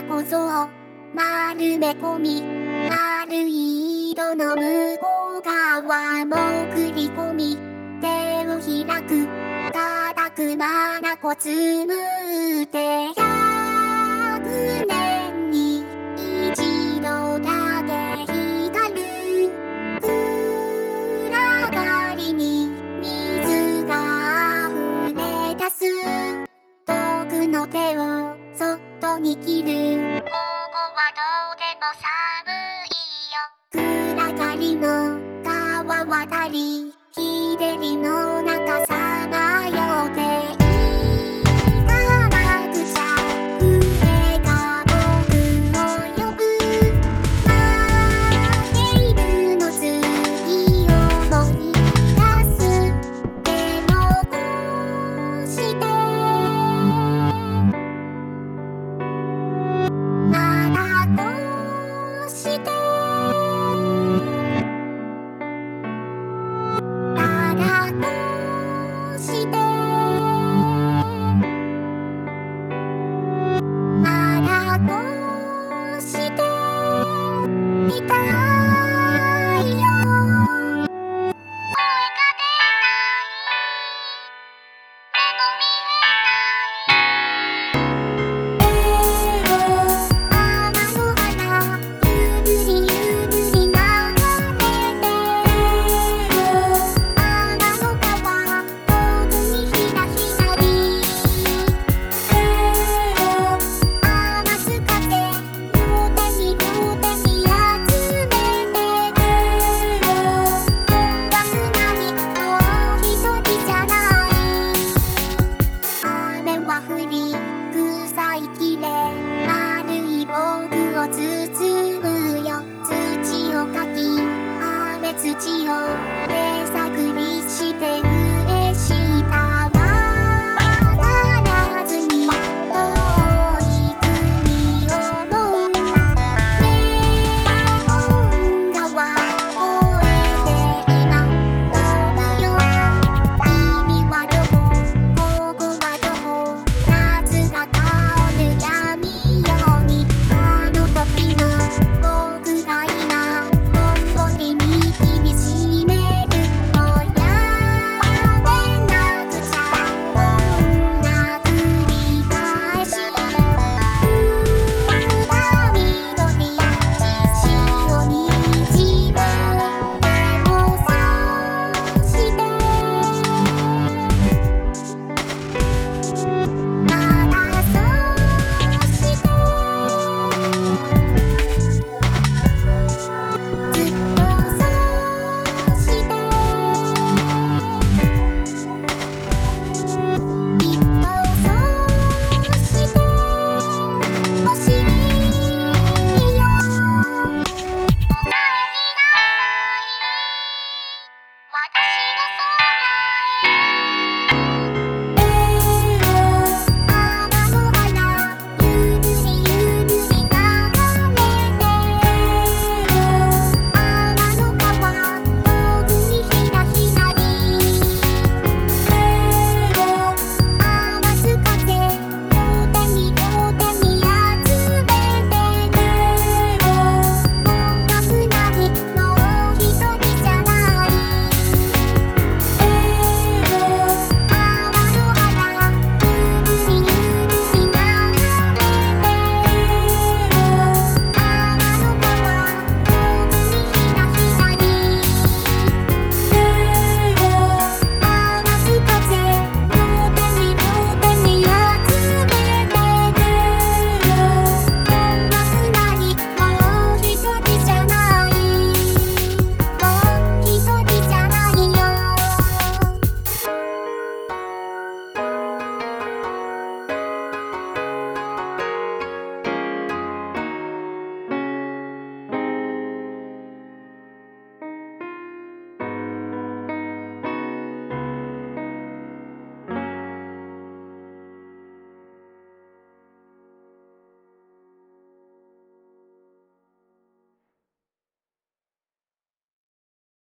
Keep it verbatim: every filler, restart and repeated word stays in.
こそ丸め込み、丸い色の向こう側も繰り込み、手を開く叩くまなこつむってひゃくねんに一度だけ光る暗がりに水が溢れ出す、遠くの手をそっと握る、ここはどうでも寒いよ、暗がりの川渡り、日照りの中さまよっていかなくちゃ、船が僕を呼ぶ、待っているの次思い出す、でもこうしてまたこうしてただこうしてまだこうしていたいよ、声が出ない、目も見えない、天の花ゆぶりゆぶり流れて、天の川遠くにひらひらり、余す風両手に両手に集めて、ガスなにもう一人じゃない、雨は降り臭いきれ丸い僕を包むよ、土をかき雨土を